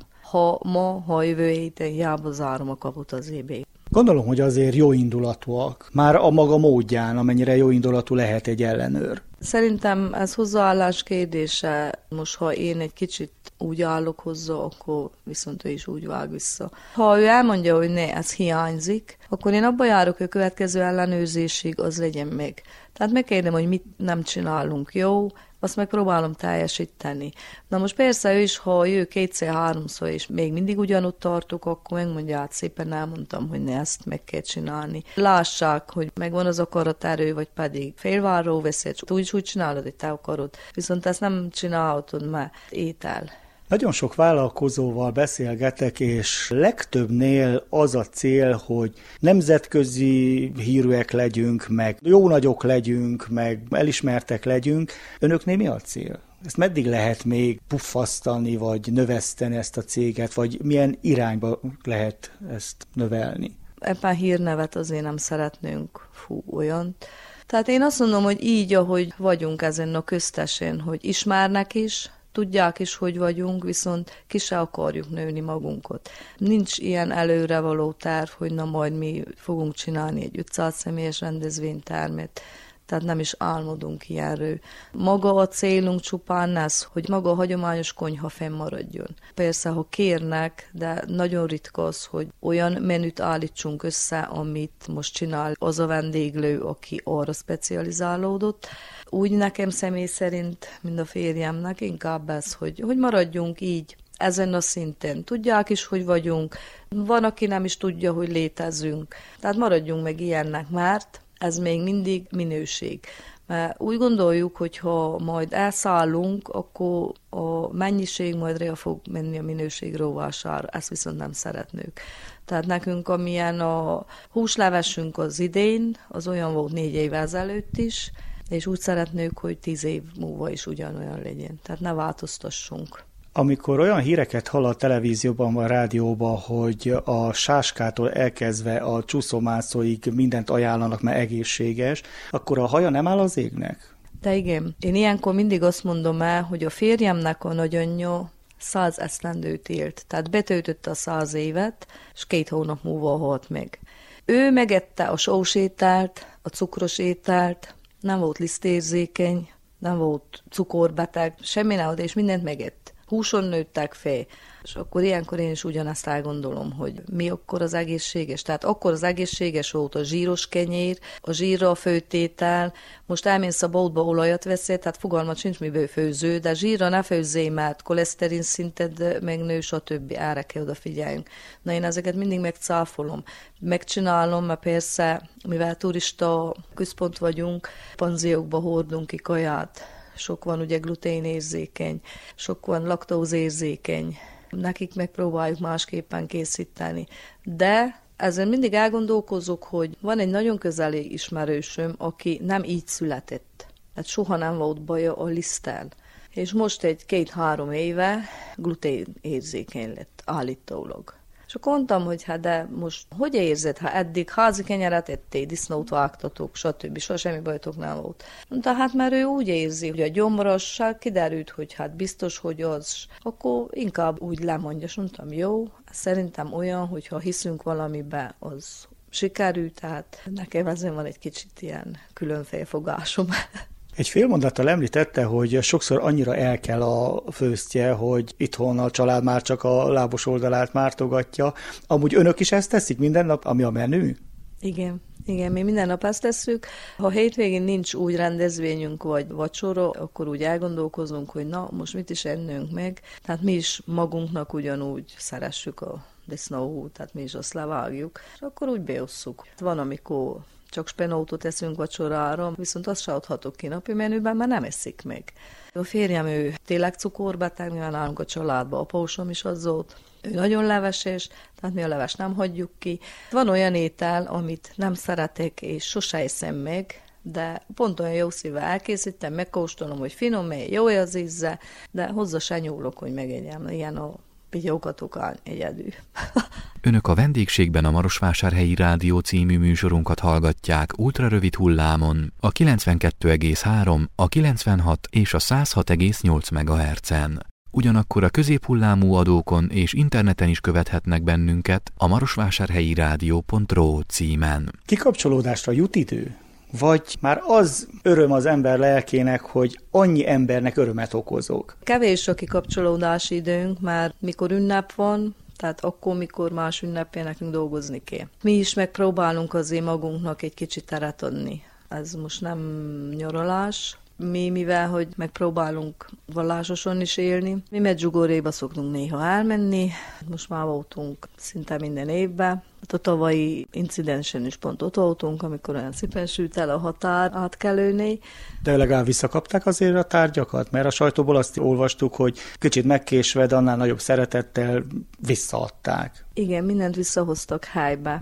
Ha jövő héten hiába zárom a kaput az EB.
Gondolom, hogy azért jó indulatúak. Már a maga módján, amennyire jó indulatú lehet egy ellenőr.
Szerintem ez hozzáállás kérdése. Most, ha én egy kicsit úgy állok hozzá, akkor viszont ő is úgy vág vissza. Ha ő elmondja, hogy ne, ez hiányzik, akkor én abba járok, hogy a következő ellenőrzésig az legyen meg. Tehát megkérdem, hogy mit nem csinálunk jó, azt megpróbálom teljesíteni. Na most persze ő is, ha jő kétszer-háromszor, és még mindig ugyanott tartok, akkor megmondja, hát szépen elmondtam, hogy ne, ezt meg kell csinálni. Lássák, hogy megvan az akaraterő, vagy pedig félvárról veszed, úgy csinálod, hogy te akarod. Viszont ezt nem csinálhatod, mert étel.
Nagyon sok vállalkozóval beszélgetek, és legtöbbnél az a cél, hogy nemzetközi hírűek legyünk, meg jó nagyok legyünk, meg elismertek legyünk. Önöknél mi a cél? Ezt meddig lehet még puffasztani, vagy növeszteni ezt a céget, vagy milyen irányba lehet ezt növelni?
Ebben hírnevet azért nem szeretnünk, olyan. Tehát én azt mondom, hogy így, ahogy vagyunk ezen a köztesen, hogy ismernek is, tudják is, hogy vagyunk, viszont ki se akarjuk nőni magunkat. Nincs ilyen előrevaló terv, hogy na majd mi fogunk csinálni egy 500 személyes rendezvénytermet, tehát nem is álmodunk ilyenről. Maga a célunk csupán ez, hogy maga a hagyományos konyha fennmaradjon. Persze, ha kérnek, de nagyon ritka az, hogy olyan menüt állítsunk össze, amit most csinál az a vendéglő, aki arra specializálódott. Úgy nekem személy szerint, mind a férjemnek, inkább ez, hogy maradjunk így, ezen a szinten. Tudják is, hogy vagyunk. Van, aki nem is tudja, hogy létezünk. Tehát maradjunk meg ilyennek, mert ez még mindig minőség. Mert úgy gondoljuk, hogy ha majd elszállunk, akkor a mennyiség majd rá fog menni a minőség rovására. Ezt viszont nem szeretnünk. Tehát nekünk, amilyen a húslevesünk az idén, az olyan volt 4 évvel ezelőtt is, és úgy szeretnünk, hogy 10 év múlva is ugyanolyan legyen. Tehát ne változtassunk.
Amikor olyan híreket hall a televízióban vagy a rádióban, hogy a sáskától elkezdve a csúszómászóig mindent ajánlanak, mert egészséges, akkor a haja nem áll az égnek?
De igen. Én ilyenkor mindig azt mondom el, hogy a férjemnek a nagyanyja 100 esztendőt élt. Tehát betöltötte a 100 évet, és 2 hónap múlva halt meg. Ő megette a sós ételt, a cukros ételt, nem volt lisztérzékeny, nem volt cukorbeteg, semmi nem volt, és mindent megett. Húson nőttek fel. És akkor ilyenkor én is ugyanezt elgondolom, hogy mi akkor az egészséges. Tehát akkor az egészséges volt a zsíros kenyér, a zsírra főtétel. Most elmész a boltba, olajat veszél, tehát fogalmat sincs, miből főző, de zsírra ne főzzél, mert koleszterin szinted megnő, stb. Erre kell odafigyeljünk. Na én ezeket mindig megcáfolom. Megcsinálom, mert persze, mivel turista központ vagyunk, panziókba hordunk ki kaját. Sok van ugye gluténérzékeny, sok van laktózérzékeny. Nekik megpróbáljuk másképpen készíteni. De Ezen mindig elgondolkozok, hogy van egy nagyon közeli ismerősöm, aki nem így született. Tehát soha nem volt baja a liszttel. És most egy 2-3 éve gluténérzékeny lett állítólag. És akkor mondtam, hogy hát de most hogy érzed, ha eddig házi kenyeret ettél, disznót vágtatok, stb. Soha semmi bajotok nem volt. Mondta, hát mert ő úgy érzi, hogy a gyomrosság kiderült, hogy hát biztos, hogy az, akkor inkább úgy lemondja. És mondtam, jó, szerintem olyan, hogyha hiszünk valamibe, az sikerül, tehát nekem ezen van egy kicsit ilyen külön felfogásom.
Egy fél mondattal említette, hogy sokszor annyira elkel a főztje, hogy itthon a család már csak a lábos oldalát mártogatja. Amúgy önök is ezt teszik minden nap, ami a menü?
Igen, mi minden nap ezt tesszük. Ha hétvégén nincs úgy rendezvényünk vagy vacsora, akkor úgy elgondolkozunk, hogy na, most mit is ennünk meg. Tehát mi is magunknak ugyanúgy szeressük a disznóhút, tehát mi is azt levágjuk, és akkor úgy beosszuk. Van, amikor csak spenótot eszünk vacsorára, viszont azt se adhatok ki napi menüben, mert nem eszik meg. A férjem, ő tényleg cukorbeteg, mivel nálunk a családban apósom is az volt. Ő nagyon leveses, tehát mi a leves nem hagyjuk ki. Van olyan étel, amit nem szeretek, és sose eszem meg, de pont olyan jó szívvel elkészítem, megkóstolom, hogy finom, jó az íze, de hozzá se nyúlok, hogy megegyem. Ilyen a pityókatok egyedül.
Önök a vendégségben a Marosvásárhelyi Rádió című műsorunkat hallgatják ultrarövid hullámon, a 92,3, a 96 és a 106,8 MHz-en. Ugyanakkor a középhullámú adókon és interneten is követhetnek bennünket a marosvásárhelyi rádió.ro címen.
Kikapcsolódásra jut idő? Vagy már az öröm az ember lelkének, hogy annyi embernek örömet okozok?
Kevés a kikapcsolódási időnk, mert mikor ünnep van, tehát akkor, mikor más ünnepén nekünk dolgozni kell. Mi is megpróbálunk azért magunknak egy kicsit teret adni. Ez most nem nyaralás. Mivel, hogy megpróbálunk vallásosan is élni. Mi Medjugorjéba szoktunk néha elmenni, most már voltunk szinte minden évben. A tavalyi incidensen is pont ott voltunk, amikor olyan szépen sült el a határ átkelőné.
De legalább visszakapták azért a tárgyakat? Mert a sajtóból azt olvastuk, hogy kicsit megkésve, de annál nagyobb szeretettel visszaadták.
Igen, mindent visszahoztak helybe.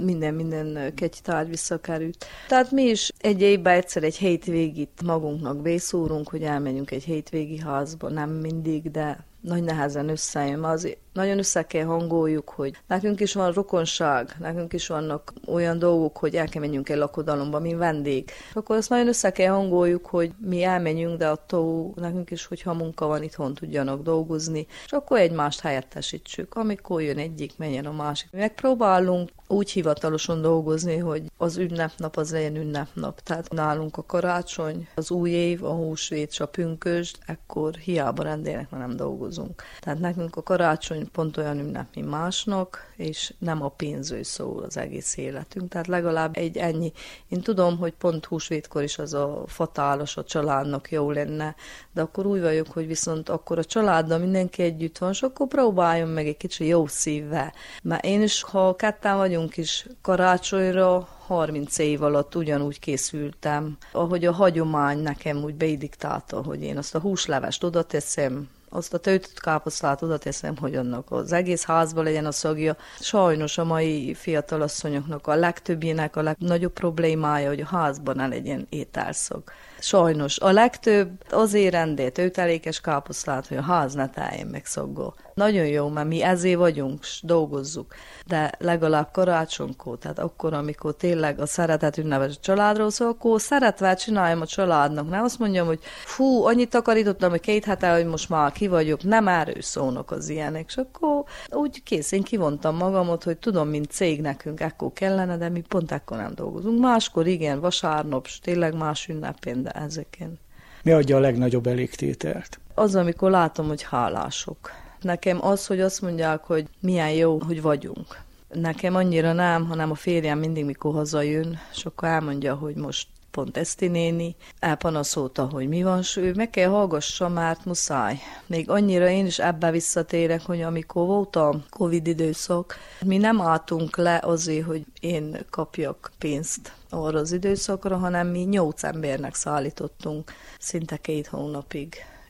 Minden kegytárgy visszakerült. Tehát mi is egy évben egyszer egy hétvégit magunknak bészúrunk, hogy elmenjünk egy hétvégi házba, nem mindig, de nagy nehezen összejön. Azért nagyon össze kell hangoljuk, hogy nekünk is van rokonság, nekünk is vannak olyan dolgok, hogy el kell menjünk egy lakodalomba, mint vendég. Akkor azt nagyon össze kell hangoljuk, hogy mi elmenjünk, de attól nekünk is, hogyha munka van, itthon tudjanak dolgozni, és akkor egymást helyettesítsük. Amikor jön egyik, menjen a másik. Megpróbálunk úgy hivatalosan dolgozni, hogy az ünnepnap az legyen ünnepnap. Tehát nálunk a karácsony, az új év, a húsvét és a pünkösd, ekkor hiába rendelnek, mert nem dolgozunk. Tehát nekünk a karácsony pont olyan ünnep, mint másnak, és nem a pénzről szól az egész életünk. Tehát legalább egy ennyi. Én tudom, hogy pont húsvétkor is az a fatálos a családnak jó lenne, de akkor úgy vagyok, hogy viszont akkor a családdal mindenki együtt van, és akkor próbáljon meg egy kicsit jó szívvel. Mert én is, ha ketten vagyunk is karácsonyra, 30 év alatt ugyanúgy készültem, ahogy a hagyomány nekem úgy beidiktálta, hogy én azt a húslevest oda teszem, azt a töltött káposztát oda teszem, hogy annak az egész házban legyen a szagja. Sajnos a mai fiatalasszonyoknak a legtöbbjének a legnagyobb problémája, hogy a házban ne legyen ételszag. Sajnos a legtöbb azért rendel töltelékes káposztát, hogy a ház ne teljen meg szaggal. Nagyon jó, mert mi ezért vagyunk, s dolgozzuk, de legalább karácsonykor, tehát akkor, amikor tényleg a szeretet ünnepes a családról szól, akkor szeretve csináljam a családnak. Nem azt mondjam, hogy fú, annyit takarítottam, hogy 2 hete, hogy most már ki vagyok, nem erről szólnak az ilyenek, és akkor úgy kész, én kivontam magamot, hogy tudom, mint cég nekünk ekkor kellene, de mi pont ekkor nem dolgozunk. Máskor igen, vasárnap, tényleg más ünnepén, de ezeken.
Mi adja a legnagyobb elégtételt?
Az, amikor látom, hogy hálások. Nekem az, hogy azt mondják, hogy milyen jó, hogy vagyunk. Nekem annyira nem, hanem a férjem mindig, mikor hazajön, és akkor elmondja, hogy most pont Eszti néni elpanaszolta, hogy mi van, és ő meg kell hallgassa, mert muszáj. Még annyira én is ebbe visszatérek, hogy amikor volt a Covid időszak, mi nem álltunk le azért, hogy én kapjak pénzt arra az időszakra, hanem mi 8 embernek szállítottunk szinte 2 hónapig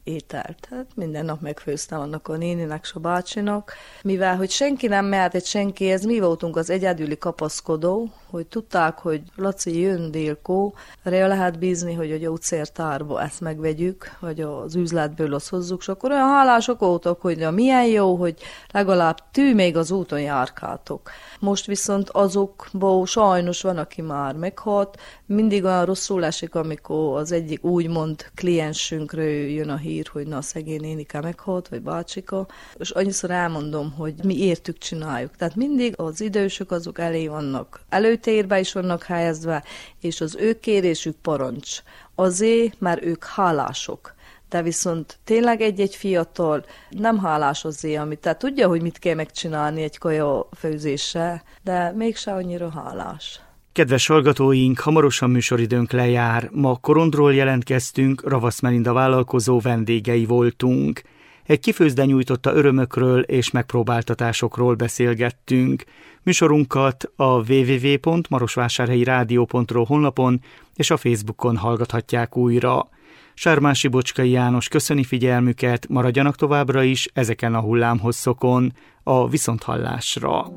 ételt. Hát minden nap megfőztem annak a néninek, s a bácsinak. Mivel, hogy senki nem mehetett senkihez, mi voltunk az egyedüli kapaszkodó, hogy tudták, hogy Laci jön délkó, rá lehet bízni, hogy a gyógyszertárba ezt megvegyük, vagy az üzletből azt hozzuk, és akkor olyan hálások voltak, hogy milyen jó, hogy legalább még az úton járkáltok. Most viszont azokból sajnos van, aki már meghalt, mindig olyan rosszul esik, amikor az egyik úgymond kliensünkről jön a hír, hogy na, szegény nénike meghalt, vagy bácsika, és annyiszor elmondom, hogy mi értük csináljuk. Tehát mindig az idősök azok elé vannak, előtérbe is vannak helyezve, és az ő kérésük parancs. Azért, mert ők hálások. De viszont tényleg egy-egy fiatal nem hálás azért, amit, tehát tudja, hogy mit kell megcsinálni egy kaja főzéssel, de mégse annyira hálás.
Kedves hallgatóink, hamarosan műsoridőnk lejár. Ma Korondról jelentkeztünk, Ravasz Melinda vállalkozó vendégei voltunk. Egy kifőzde nyújtotta örömökről és megpróbáltatásokról beszélgettünk. Műsorunkat a www.marosvásárhelyirádió.ro honlapon és a Facebookon hallgathatják újra. Sármási Bocskai János köszöni figyelmüket, maradjanak továbbra is ezeken a hullámhosszokon, a viszonthallásra.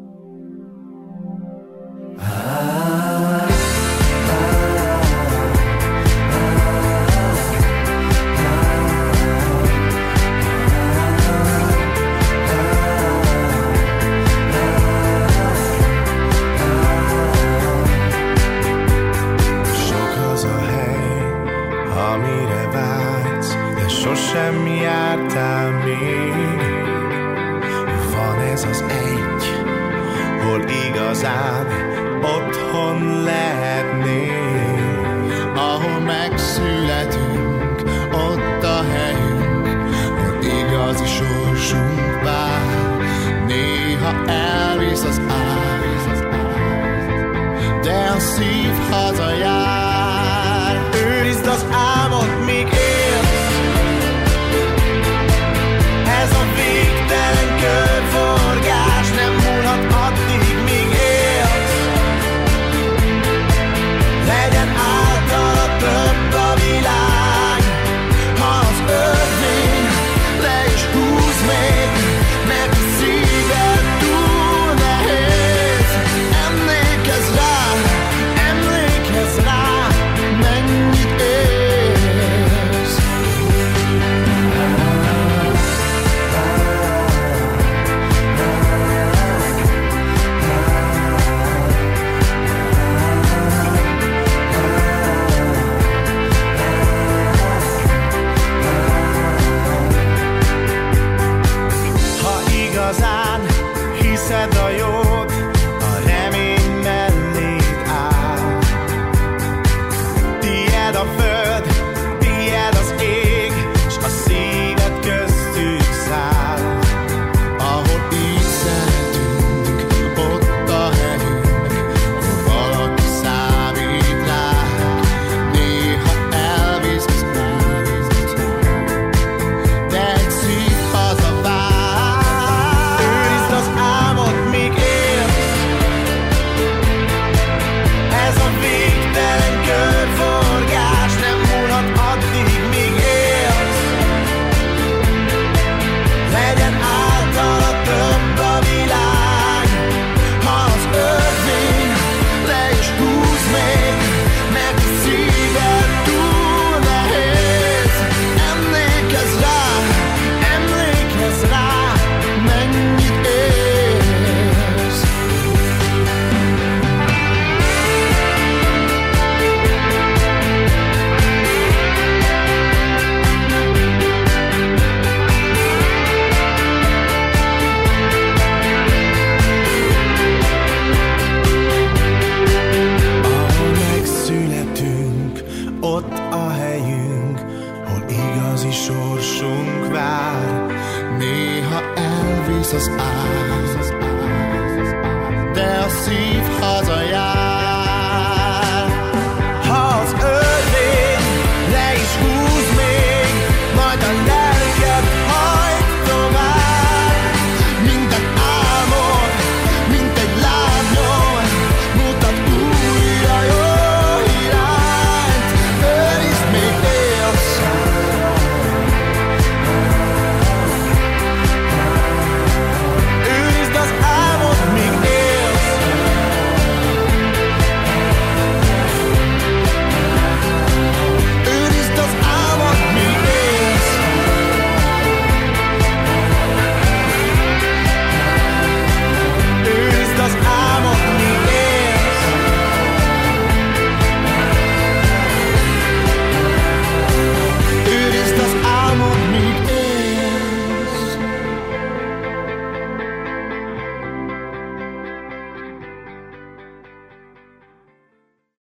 Amire vágysz, de sosem jártál még. Van ez az egy, hol igazán otthon lehetnél, ahol megszületünk, ott a helyünk, hol igazi sorsunk vár. Néha elvisz az ág, de a szív hazajár. Őrizd az álmod, míg élsz. Ez a végtelen körforgás nem múlhat addig, míg élsz. Legyen általa több a világ, ha az örvény le is húz még, mert a szíved túl nehéz. Emlékezz rá, mennyit élsz. Ha igazán hiszed a jót, a remény melléd áll. Tied a föld, tied az ég, s a szíved köztük száll. Ahol így szeretünk, ott a helyünk, hol valaki számít ránk. Néha elvisz az út, de egy szív hazavár. Őrizd az álmod, míg élsz. Ez a végtelen körforgás nem múlhat addig, míg élsz. Legyen általa több a világ, ha az örvény le is húz még, mert a szíved túl nehéz. Emlékezz rá, mennyit élsz. Ahol megszületünk, ott a helyünk, hol igazi sorsunk vár. Néha elvisz az ág, de a szív